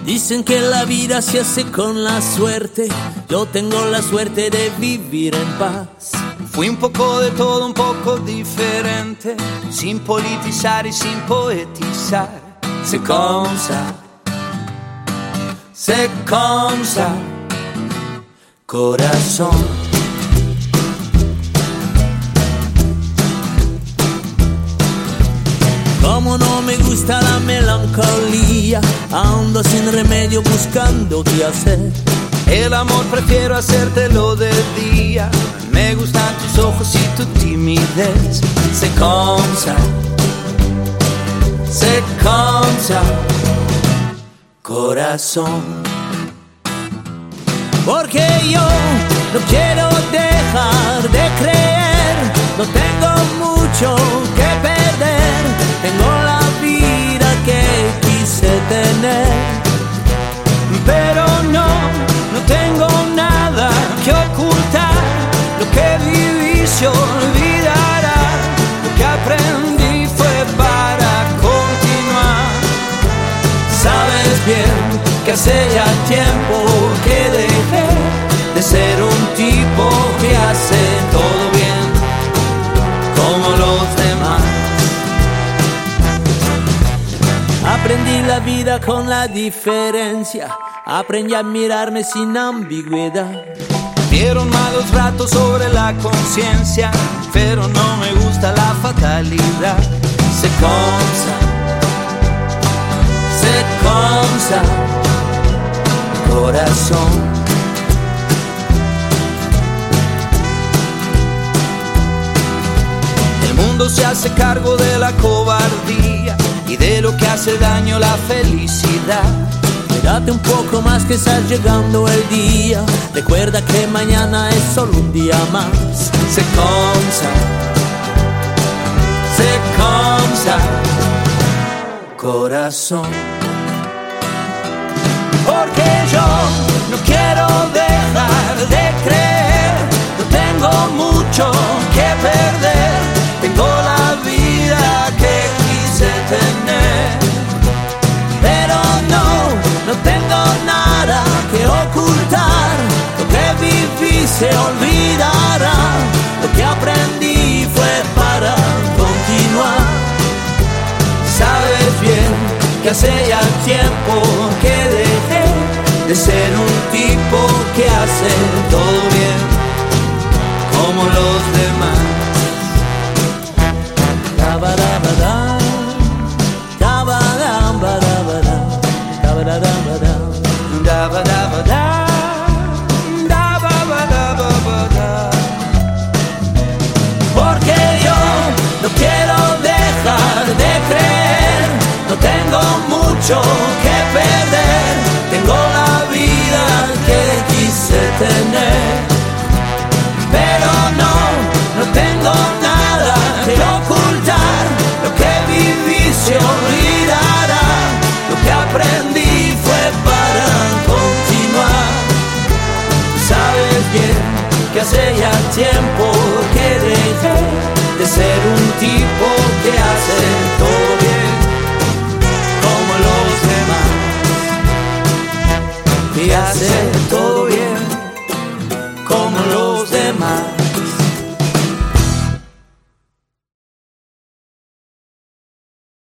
Dicen que la vida se hace con la suerte. Yo tengo la suerte de vivir en paz. Fui un poco de todo, un poco diferente, sin politizar y sin poetizar. C'est comme ça, corazón. Como no me gusta la melancolía, ando sin remedio buscando qué hacer. El amor prefiero hacértelo de día. Me gustan tus ojos y tu timidez. C'est comme ça, corazón. Porque yo no quiero dejar de creer. No tengo mucho que perder. Tengo la vida que quise tener. Pero no tengo nada que ocultar. Lo que viví se olvidará. Lo que aprendí fue para continuar. Sabes bien que hace ya tiempo que dejé de ser un tipo que hace todo bien, como los demás. Aprendí la vida con la diferencia. Aprendí a mirarme sin ambigüedad. Dieron malos ratos sobre la conciencia, pero no me gusta la fatalidad. C'est comme ça, corazón. El mundo se hace cargo de la cobardía y de lo que hace daño la felicidad. Date un poco más que está llegando el día. Recuerda que mañana es solo un día más. C'est comme ça, corazón. Porque yo no quiero dejar de creer. No tengo mucho que perder. Tengo la vida que quise tener. Pero no tengo nada que ocultar. Lo que viví se olvidará. Lo que aprendí fue para continuar. Sabes bien que hace ya tiempo que dejé de ser un tipo que hace todo bien, como los demás. Porque yo no quiero dejar de creer. No tengo mucho que perder. Tengo la vida que quise tener. Pero no tengo nada que ocultar. Lo que viví se olvidará. Lo que aprendí fue para continuar. Sabes bien que hace ya tiempo que dejé de ser un tipo que